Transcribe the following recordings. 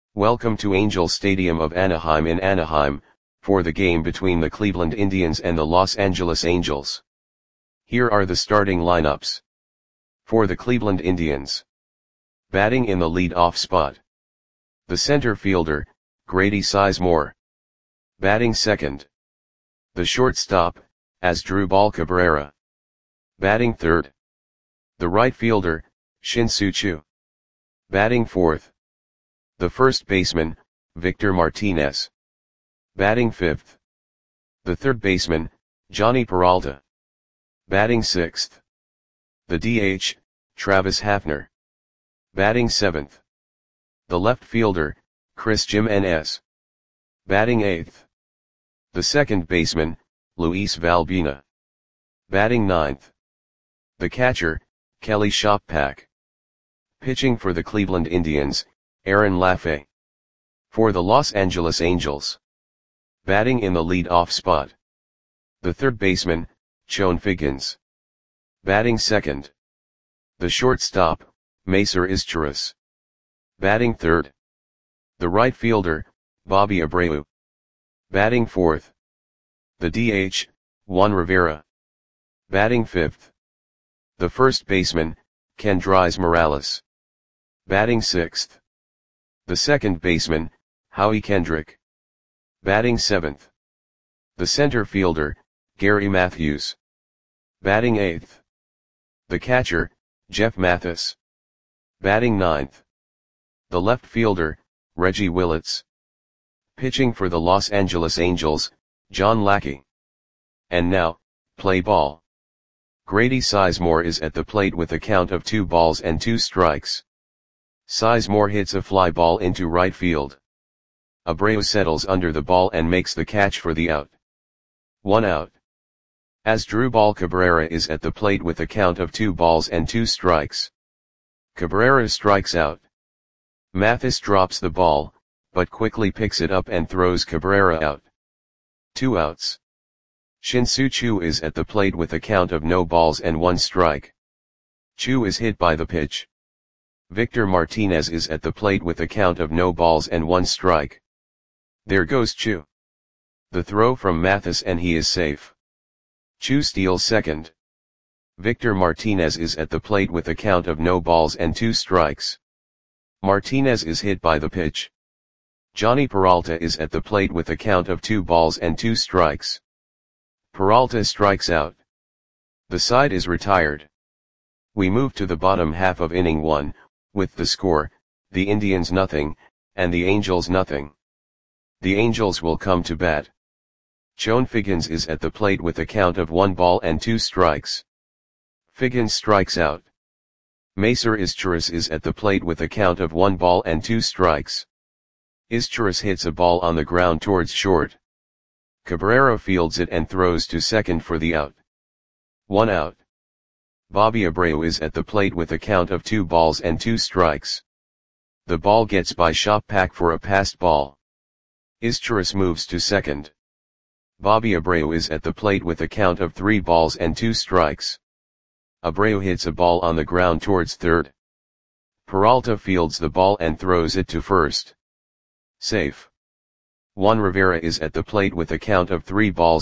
Welcome to Angels Stadium of Anaheim in Anaheim, for the game between the Cleveland Indians and the Los Angeles Angels. Here are the starting lineups. For the Cleveland Indians. Batting in the lead-off spot. The center fielder, Grady Sizemore. Batting second. The shortstop, Asdrubal Cabrera. Batting third. The right fielder, Shin-Soo Choo. Batting fourth. The first baseman, Victor Martinez. Batting fifth. The third baseman, Jhonny Peralta. Batting sixth. The DH, Travis Hafner. Batting seventh. The left fielder, Chris Jimenez. Batting eighth. The second baseman, Luis Valbuena. Batting ninth. The catcher, Kelly Shoppak. Pitching for the Cleveland Indians, Aaron Laffey. For the Los Angeles Angels. Batting in the lead-off spot. The third baseman, Chone Figgins. Batting second. The shortstop, Macer Izturis. Batting third. The right fielder, Bobby Abreu. Batting fourth. The DH, Juan Rivera. Batting fifth. The first baseman, Kendrys Morales. Batting sixth. The second baseman, Howie Kendrick. Batting seventh. The center fielder, Gary Matthews. Batting eighth. The catcher, Jeff Mathis. Batting ninth. The left fielder, Reggie Willits. Pitching for the Los Angeles Angels, John Lackey. And now, play ball. Grady Sizemore is at the plate with a count of 2-2. Sizemore hits a fly ball into right field. Abreu settles under the ball and makes the catch for the out. 1 out. Asdrubal Cabrera is at the plate with a count of 2-2. Cabrera strikes out. Mathis drops the ball, but quickly picks it up and throws Cabrera out. 2 outs. Shin-Soo Choo is at the plate with a count of 0-1. Choo is hit by the pitch. Victor Martinez is at the plate with a count of 0-1. There goes Choo. The throw from Mathis and he is safe. Choo steals second. Victor Martinez is at the plate with a count of 0-2. Martinez is hit by the pitch. Jhonny Peralta is at the plate with a count of 2-2. Peralta strikes out. The side is retired. We move to the bottom half of inning 1, with the score, the Indians nothing, and the Angels nothing. The Angels will come to bat. Chone Figgins is at the plate with a count of 1-2. Figgins strikes out. Macer Izturis is at the plate with a count of 1-2. Izturis hits a ball on the ground towards short. Cabrera fields it and throws to second for the out. 1 out. Bobby Abreu is at the plate with a count of 2-2. The ball gets by Shoppak for a passed ball. Izturis moves to second. Bobby Abreu is at the plate with a count of 3-2. Abreu hits a ball on the ground towards third. Peralta fields the ball and throws it to first. Safe. Juan Rivera is at the plate with a count of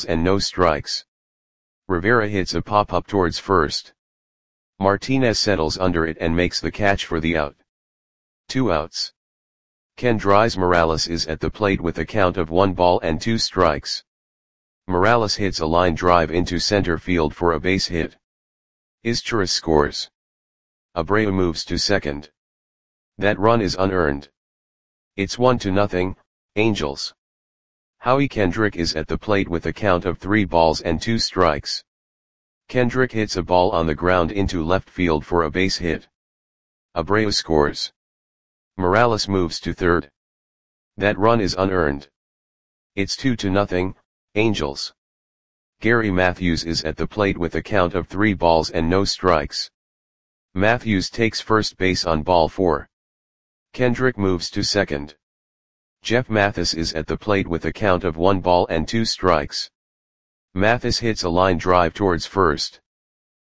3-0. Rivera hits a pop-up towards first. Martinez settles under it and makes the catch for the out. 2 outs. Kendrys Morales is at the plate with a count of 1-2. Morales hits a line drive into center field for a base hit. Izturis scores. Abreu moves to second. That run is unearned. It's 1-0, Angels. Howie Kendrick is at the plate with a count of 3-2. Kendrick hits a ball on the ground into left field for a base hit. Abreu scores. Morales moves to third. That run is unearned. It's 2-0, Angels. Gary Matthews is at the plate with a count of 3-0. Matthews takes first base on ball 4. Kendrick moves to second. Jeff Mathis is at the plate with a count of 1-2. Mathis hits a line drive towards first.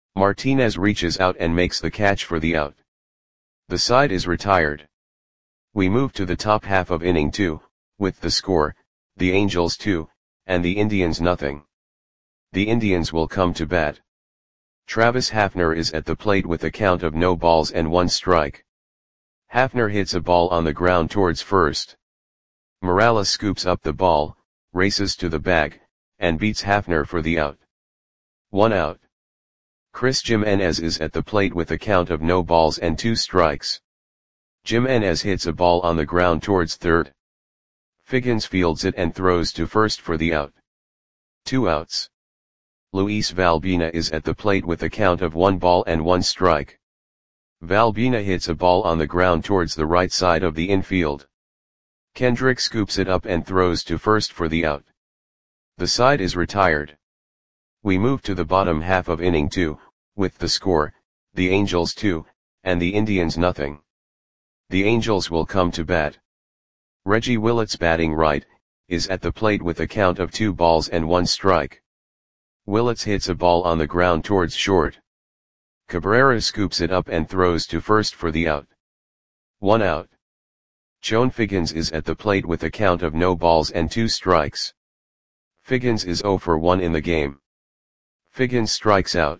Martinez reaches out and makes the catch for the out. The side is retired. We move to the top half of inning 2, with the score, the Angels 2, and the Indians nothing. The Indians will come to bat. Travis Hafner is at the plate with a count of no balls and 1 strike. Hafner hits a ball on the ground towards first. Morales scoops up the ball, races to the bag, and beats Hafner for the out. 1 out. Chris Jimenez is at the plate with a count of no balls and 2 strikes. Jimenez hits a ball on the ground towards third. Figgins fields it and throws to first for the out. 2 outs. Luis Valbina is at the plate with a count of 1 ball and 1 strike. Valbina hits a ball on the ground towards the right side of the infield. Kendrick scoops it up and throws to first for the out. The side is retired. We move to the bottom half of inning 2, with the score, the Angels 2, and the Indians nothing. The Angels will come to bat. Reggie Willits, batting right, is at the plate with a count of 2 balls and 1 strike. Willits hits a ball on the ground towards short. Cabrera scoops it up and throws to first for the out. 1 out. Chone Figgins is at the plate with a count of no balls and 2 strikes. Figgins is 0 for 1 in the game. Figgins strikes out.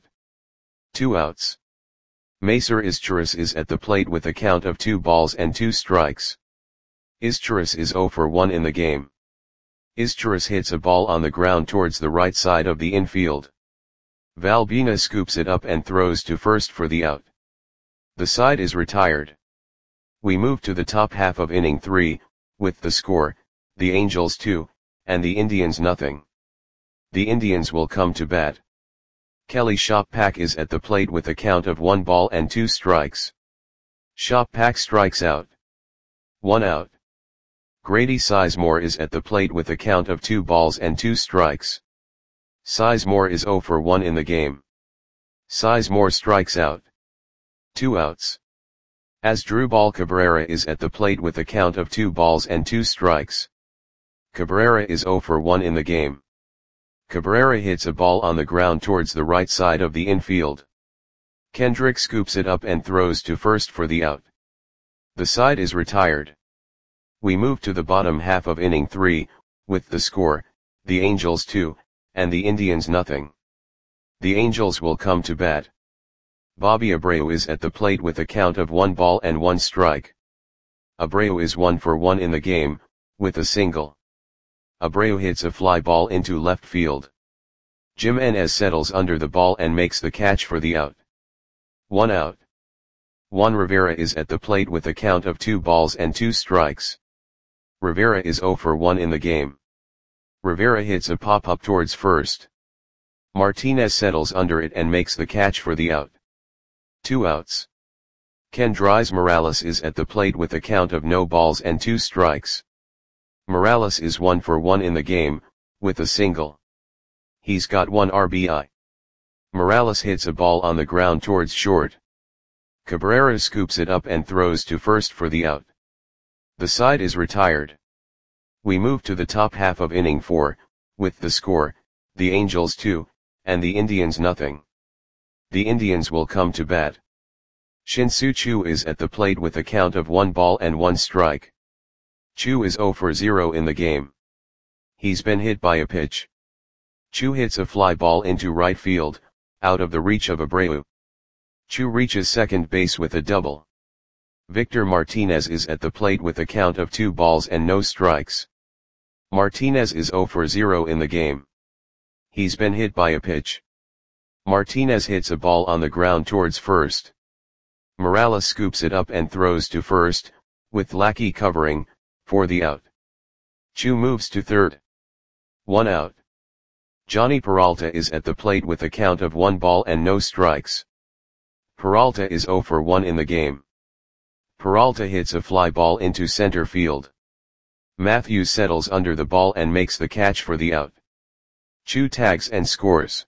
2 outs. Macer Izturis is at the plate with a count of 2 balls and 2 strikes. Izturis is 0 for 1 in the game. Izturis hits a ball on the ground towards the right side of the infield. Valbina scoops it up and throws to first for the out. The side is retired. We move to the top half of inning 3, with the score, the Angels 2, and the Indians nothing. The Indians will come to bat. Kelly Shoppak is at the plate with a count of 1 ball and 2 strikes. Shoppak strikes out. 1 out. Grady Sizemore is at the plate with a count of 2 balls and 2 strikes. Sizemore is 0 for 1 in the game. Sizemore strikes out. 2 outs. Asdrubal Cabrera is at the plate with a count of 2 balls and 2 strikes. Cabrera is 0 for 1 in the game. Cabrera hits a ball on the ground towards the right side of the infield. Kendrick scoops it up and throws to first for the out. The side is retired. We move to the bottom half of inning 3, with the score, the Angels 2, and the Indians nothing. The Angels will come to bat. Bobby Abreu is at the plate with a count of 1 ball and 1 strike. Abreu is 1 for 1 in the game, with a single. Abreu hits a fly ball into left field. Jimenez settles under the ball and makes the catch for the out. 1 out. Juan Rivera is at the plate with a count of 2 balls and 2 strikes. Rivera is 0 for 1 in the game. Rivera hits a pop-up towards first. Martinez settles under it and makes the catch for the out. 2 outs. Kendrys Morales is at the plate with a count of no balls and 2 strikes. Morales is 1 for 1 in the game, with a single. He's got 1 RBI. Morales hits a ball on the ground towards short. Cabrera scoops it up and throws to first for the out. The side is retired. We move to the top half of inning 4, with the score, the Angels 2, and the Indians nothing. The Indians will come to bat. Shin-Soo Choo is at the plate with a count of 1 ball and 1 strike. Choo is 0 for 0 in the game. He's been hit by a pitch. Choo hits a fly ball into right field, out of the reach of Abreu. Choo reaches second base with a double. Victor Martinez is at the plate with a count of 2 balls and no strikes. Martinez is 0 for 0 in the game. He's been hit by a pitch. Martinez hits a ball on the ground towards first. Morales scoops it up and throws to first, with Lackey covering, for the out. Choo moves to third. 1 out. Johnny Peralta is at the plate with a count of 1 ball and no strikes. Peralta is 0 for 1 in the game. Peralta hits a fly ball into center field. Matthews settles under the ball and makes the catch for the out. Choo tags and scores.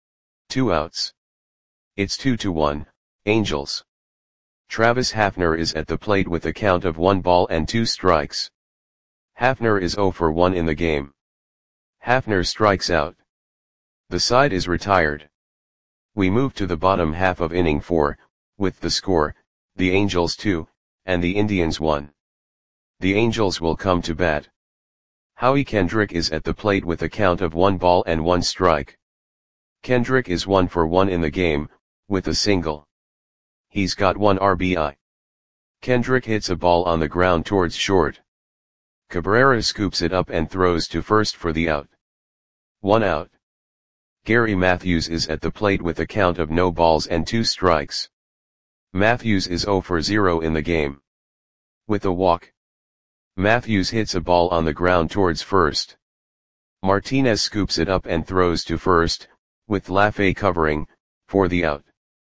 2 outs. It's 2-1, Angels. Travis Hafner is at the plate with a count of 1 ball and 2 strikes. Hafner is 0 for 1 in the game. Hafner strikes out. The side is retired. We move to the bottom half of inning 4, with the score, the Angels 2, and the Indians 1. The Angels will come to bat. Howie Kendrick is at the plate with a count of 1 ball and 1 strike. Kendrick is 1 for 1 in the game, with a single. He's got 1 RBI. Kendrick hits a ball on the ground towards short. Cabrera scoops it up and throws to first for the out. 1 out. Gary Matthews is at the plate with a count of no balls and 2 strikes. Matthews is 0 for 0 in the game. With a walk. Matthews hits a ball on the ground towards first. Martinez scoops it up and throws to first, with Lafay covering, for the out.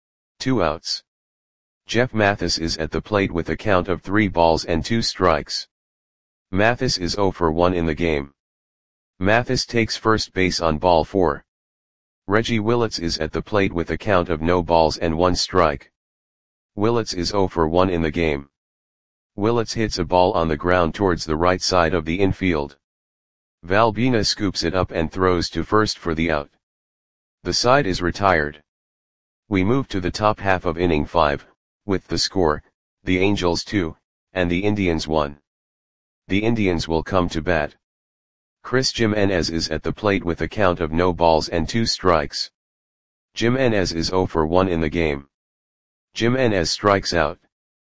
2 outs. Jeff Mathis is at the plate with a count of 3 balls and 2 strikes. Mathis is 0 for 1 in the game. Mathis takes first base on ball 4. Reggie Willits is at the plate with a count of no balls and 1 strike. Willits is 0 for 1 in the game. Willits hits a ball on the ground towards the right side of the infield. Valbina scoops it up and throws to first for the out. The side is retired. We move to the top half of inning 5, with the score, the Angels 2, and the Indians 1. The Indians will come to bat. Chris Jimenez is at the plate with a count of no balls and 2 strikes. Jimenez is 0 for 1 in the game. Jimenez strikes out.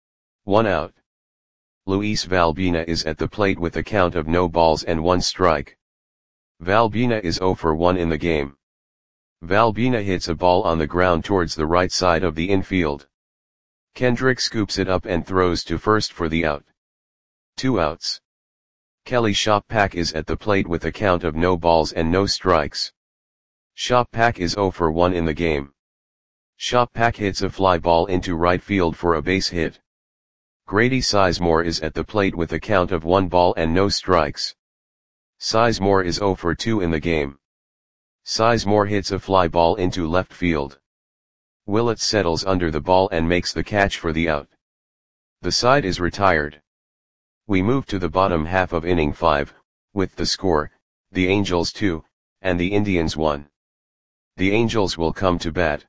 1 out. Luis Valbina is at the plate with a count of no balls and 1 strike. Valbina is 0 for 1 in the game. Valbina hits a ball on the ground towards the right side of the infield. Kendrick scoops it up and throws to first for the out. 2 outs. Kelly Shoppak is at the plate with a count of no balls and no strikes. Shoppak is 0 for 1 in the game. Shoppak hits a fly ball into right field for a base hit. Grady Sizemore is at the plate with a count of 1 ball and no strikes. Sizemore is 0 for 2 in the game. Sizemore hits a fly ball into left field. Willits settles under the ball and makes the catch for the out. The side is retired. We move to the bottom half of inning 5, with the score, the Angels 2, and the Indians 1. The Angels will come to bat.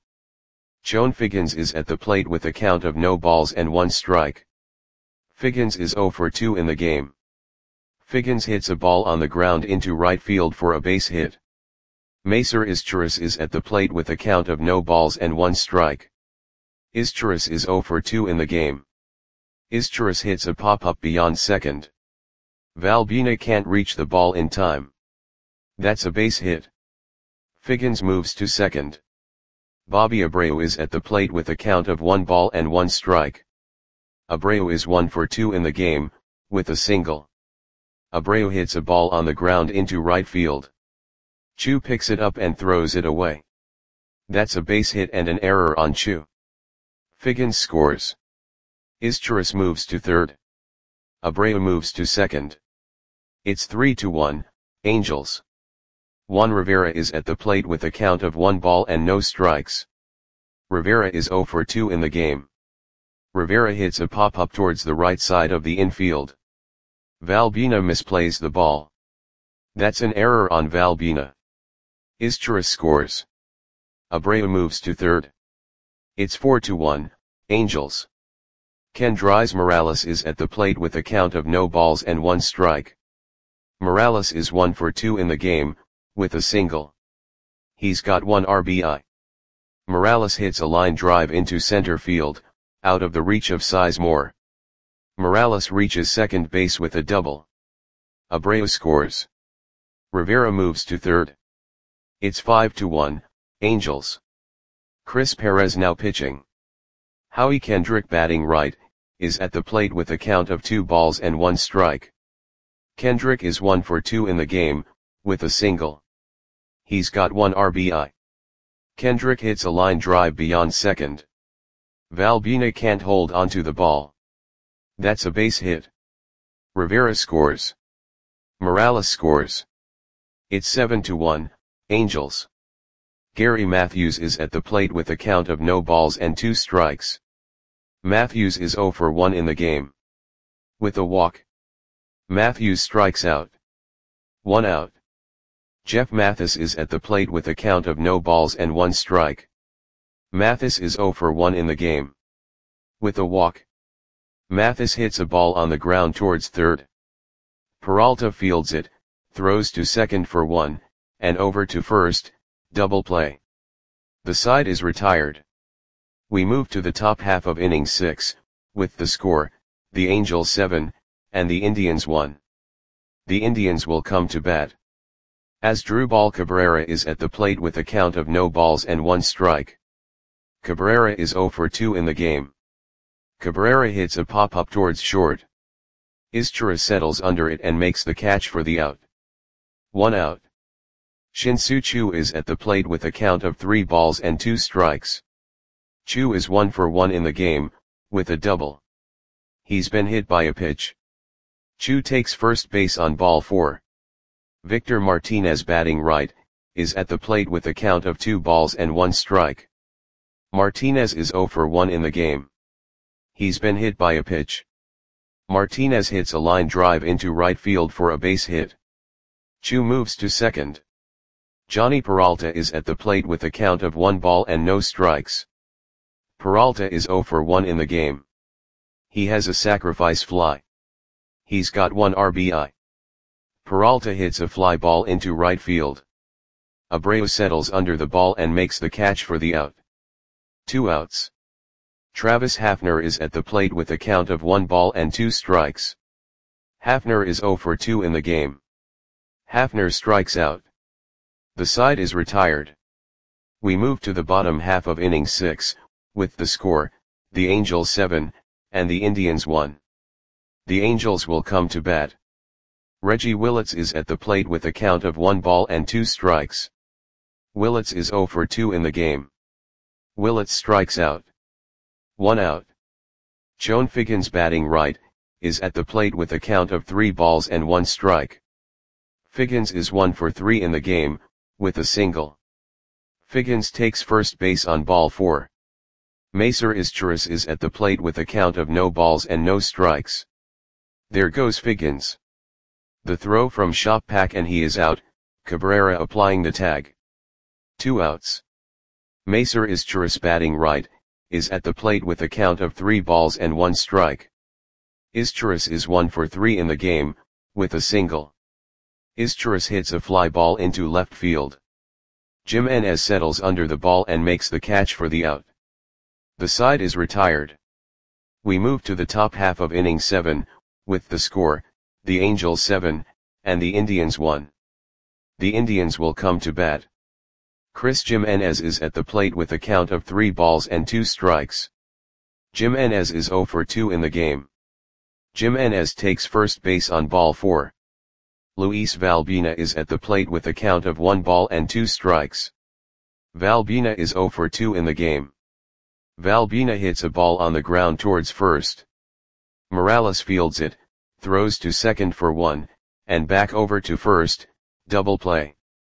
Chone Figgins is at the plate with a count of no balls and 1 strike. Figgins is 0 for 2 in the game. Figgins hits a ball on the ground into right field for a base hit. Macer Izturis is at the plate with a count of no balls and 1 strike. Izturis is 0 for 2 in the game. Izturis hits a pop-up beyond second. Valbina can't reach the ball in time. That's a base hit. Figgins moves to second. Bobby Abreu is at the plate with a count of 1 ball and 1 strike. Abreu is 1 for 2 in the game, with a single. Abreu hits a ball on the ground into right field. Chu picks it up and throws it away. That's a base hit and an error on Chu. Figgins scores. Izturis moves to third. Abreu moves to second. It's 3-1, Angels. Juan Rivera is at the plate with a count of 1 ball and no strikes. Rivera is 0 for 2 in the game. Rivera hits a pop-up towards the right side of the infield. Valbina misplays the ball. That's an error on Valbina. Izturis scores. Abreu moves to third. It's 4-1, Angels. Kendrys Morales is at the plate with a count of no balls and 1 strike. Morales is 1 for 2 in the game, with a single. He's got 1 RBI. Morales hits a line drive into center field, out of the reach of Sizemore. Morales reaches second base with a double. Abreu scores. Rivera moves to third. It's 5-1, Angels. Chris Perez now pitching. Howie Kendrick batting right, is at the plate with a count of 2 balls and 1 strike. Kendrick is 1 for 2 in the game, with a single. He's got 1 RBI. Kendrick hits a line drive beyond second. Valbina can't hold onto the ball. That's a base hit. Rivera scores. Morales scores. It's 7-1, Angels. Gary Matthews is at the plate with a count of no balls and 2 strikes. Matthews is 0 for 1 in the game. With a walk. Matthews strikes out. 1 out. Jeff Mathis is at the plate with a count of no balls and 1 strike. Mathis is 0 for 1 in the game. With a walk. Mathis hits a ball on the ground towards third. Peralta fields it, throws to second for one, and over to first, double play. The side is retired. We move to the top half of inning 6, with the score, the Angels 7, and the Indians 1. The Indians will come to bat. Asdrubal Cabrera is at the plate with a count of no balls and 1 strike. Cabrera is 0 for 2 in the game. Cabrera hits a pop-up towards short. Izturis settles under it and makes the catch for the out. 1 out. Shin-Soo Choo is at the plate with a count of 3 balls and 2 strikes. Choo is 1 for 1 in the game, with a double. He's been hit by a pitch. Choo takes first base on ball 4. Victor Martinez, batting right, is at the plate with a count of 2 balls and 1 strike. Martinez is 0 for 1 in the game. He's been hit by a pitch. Martinez hits a line drive into right field for a base hit. Choo moves to second. Johnny Peralta is at the plate with a count of 1 ball and no strikes. Peralta is 0 for 1 in the game. He has a sacrifice fly. He's got 1 RBI. Peralta hits a fly ball into right field. Abreu settles under the ball and makes the catch for the out. 2 outs. Travis Hafner is at the plate with a count of 1 ball and 2 strikes. Hafner is 0 for 2 in the game. Hafner strikes out. The side is retired. We move to the bottom half of inning 6, with the score, the Angels 7, and the Indians 1. The Angels will come to bat. Reggie Willits is at the plate with a count of 1 ball and 2 strikes. Willits is 0 for 2 in the game. Willits strikes out. 1 out. Joan Figgins, batting right, is at the plate with a count of 3 balls and 1 strike. Figgins is 1 for 3 in the game, with a single. Figgins takes first base on ball 4. Macer Izturis is at the plate with a count of no balls and no strikes. There goes Figgins. The throw from Shoppak and he is out, Cabrera applying the tag. 2 outs. Macer Izturis, batting right, is at the plate with a count of 3 balls and 1 strike. Izturis is 1 for 3 in the game, with a single. Izturis hits a fly ball into left field. Jimenez settles under the ball and makes the catch for the out. The side is retired. We move to the top half of inning 7, with the score, the Angels 7, and the Indians 1. The Indians will come to bat. Chris Jimenez is at the plate with a count of 3 balls and 2 strikes. Jimenez is 0 for 2 in the game. Jimenez takes first base on ball 4. Luis Valbina is at the plate with a count of 1 ball and 2 strikes. Valbina is 0 for 2 in the game. Valbina hits a ball on the ground towards first. Morales fields it, throws to second for 1, and back over to first, double play.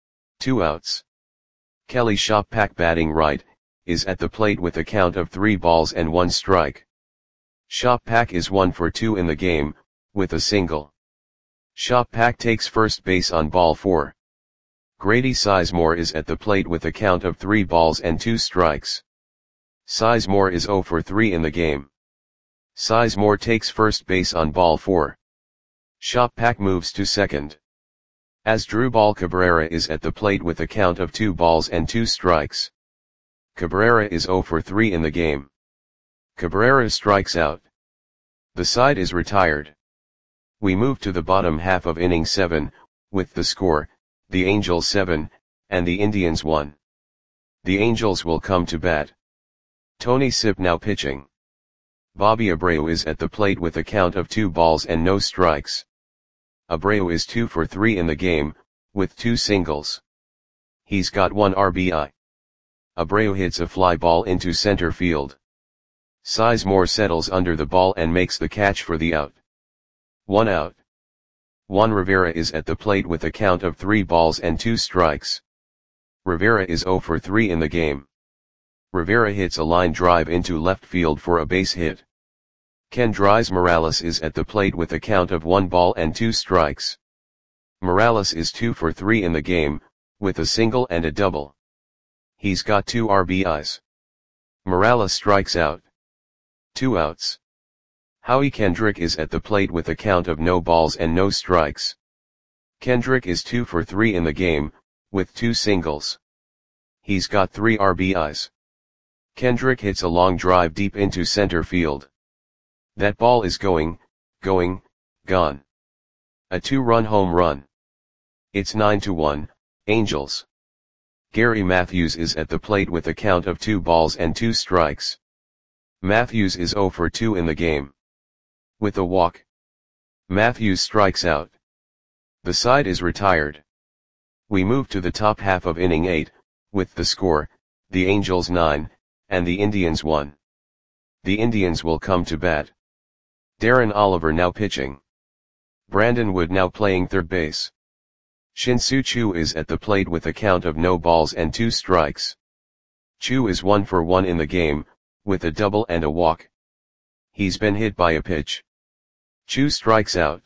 2 outs. Kelly Shoppak, batting right, is at the plate with a count of 3 balls and 1 strike. Shoppak is 1 for 2 in the game, with a single. Shoppak takes first base on ball 4. Grady Sizemore is at the plate with a count of 3 balls and 2 strikes. Sizemore is 0 for 3 in the game. Sizemore takes first base on ball 4. Shoppak moves to second. Asdrubal Cabrera is at the plate with a count of 2 balls and 2 strikes. Cabrera is 0 for 3 in the game. Cabrera strikes out. The side is retired. We move to the bottom half of inning 7, with the score, the Angels 7, and the Indians 1. The Angels will come to bat. Tony Sipp now pitching. Bobby Abreu is at the plate with a count of 2 balls and no strikes. Abreu is 2 for 3 in the game, with 2 singles. He's got 1 RBI. Abreu hits a fly ball into center field. Sizemore settles under the ball and makes the catch for the out. 1 out. Juan Rivera is at the plate with a count of 3 balls and 2 strikes. Rivera is 0 for 3 in the game. Rivera hits a line drive into left field for a base hit. Kendrys Morales is at the plate with a count of 1 ball and 2 strikes. Morales is 2 for 3 in the game, with a single and a double. He's got 2 RBIs. Morales strikes out. 2 outs. Howie Kendrick is at the plate with a count of no balls and no strikes. Kendrick is 2 for 3 in the game, with 2 singles. He's got 3 RBIs. Kendrick hits a long drive deep into center field. That ball is going, gone. A 2-run home run. It's 9-1, Angels. Gary Matthews is at the plate with a count of 2 balls and 2 strikes. Matthews is 0 for 2 in the game. With a walk. Matthews strikes out. The side is retired. We move to the top half of inning 8, with the score, the Angels 9, and the Indians 1. The Indians will come to bat. Darren Oliver now pitching. Brandon Wood now playing third base. Shin-Soo Choo is at the plate with a count of no balls and 2 strikes. Choo is 1 for 1 in the game, with a double and a walk. He's been hit by a pitch. Choo strikes out.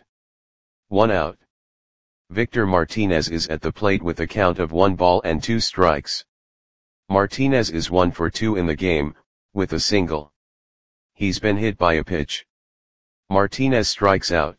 1 out. Victor Martinez is at the plate with a count of 1 ball and 2 strikes. Martinez is 1 for 2 in the game, with a single. He's been hit by a pitch. Martinez strikes out.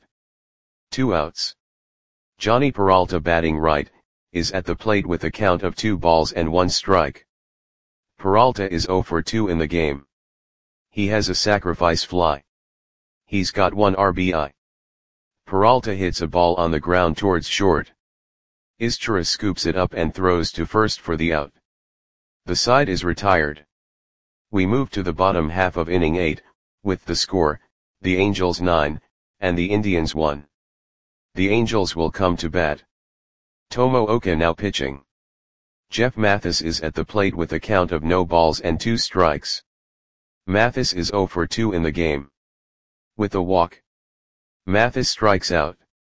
2 outs. Johnny Peralta batting right, is at the plate with a count of 2 balls and 1 strike. Peralta is 0 for 2 in the game. He has a sacrifice fly. He's got 1 RBI. Peralta hits a ball on the ground towards short. Izchira scoops it up and throws to first for the out. The side is retired. We move to the bottom half of inning 8, with the score, the Angels 9, and the Indians 1. The Angels will come to bat. Tomo Oka now pitching. Jeff Mathis is at the plate with a count of no balls and 2 strikes. Mathis is 0 for 2 in the game. With a walk. Mathis strikes out.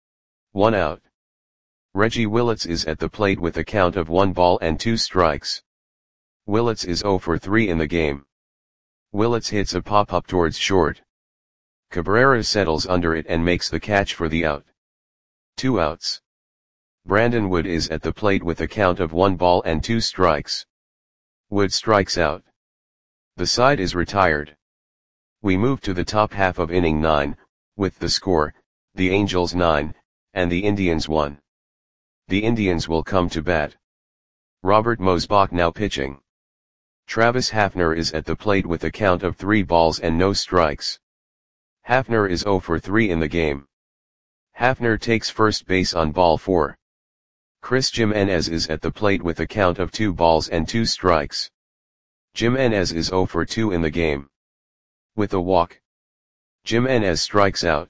1 out. Reggie Willits is at the plate with a count of 1 ball and 2 strikes. Willits is 0 for 3 in the game. Willits hits a pop-up towards short. Cabrera settles under it and makes the catch for the out. 2 outs. Brandon Wood is at the plate with a count of 1 ball and 2 strikes. Wood strikes out. The side is retired. We move to the top half of inning 9, with the score, the Angels 9, and the Indians 1. The Indians will come to bat. Robert Mosbach now pitching. Travis Hafner is at the plate with a count of 3 balls and no strikes. Hafner is 0 for 3 in the game. Hafner takes first base on ball 4. Chris Jimenez is at the plate with a count of 2 balls and 2 strikes. Jimenez is 0 for 2 in the game. With a walk. Jimenez strikes out.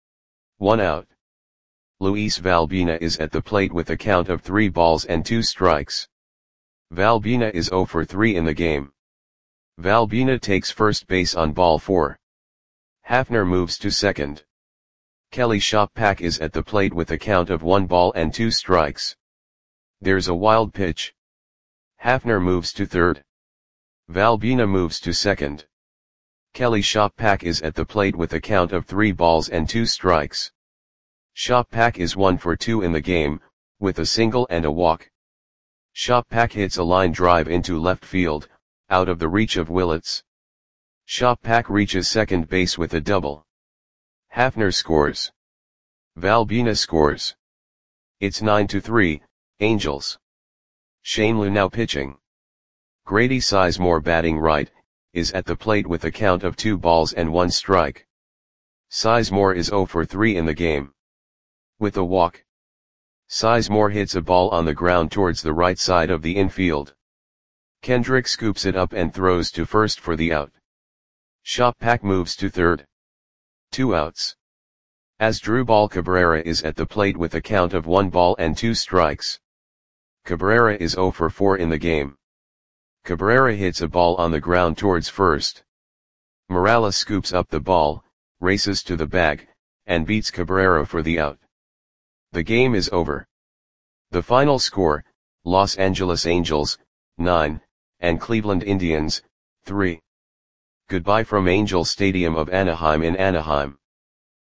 1 out. Luis Valbina is at the plate with a count of 3 balls and 2 strikes. Valbina is 0 for 3 in the game. Valbina takes first base on ball 4. Hafner moves to second. Kelly Shoppak is at the plate with a count of 1 ball and 2 strikes. There's a wild pitch. Hafner moves to third. Valbina moves to second. Kelly Shoppak is at the plate with a count of 3 balls and 2 strikes. Shoppak is 1 for 2 in the game, with a single and a walk. Shoppak hits a line drive into left field, out of the reach of Willits. Shoppak reaches second base with a double. Hafner scores. Valbina scores. It's 9-3, Angels. Shane Liu now pitching. Grady Sizemore batting right, is at the plate with a count of 2 balls and 1 strike. Sizemore is 0 for 3 in the game. With a walk. Sizemore hits a ball on the ground towards the right side of the infield. Kendrick scoops it up and throws to first for the out. Shoppak moves to third. 2 outs. Asdrubal Cabrera is at the plate with a count of 1 ball and 2 strikes. Cabrera is 0 for 4 in the game. Cabrera hits a ball on the ground towards first. Morales scoops up the ball, races to the bag, and beats Cabrera for the out. The game is over. The final score, Los Angeles Angels, 9, and Cleveland Indians, 3. Goodbye from Angel Stadium of Anaheim in Anaheim.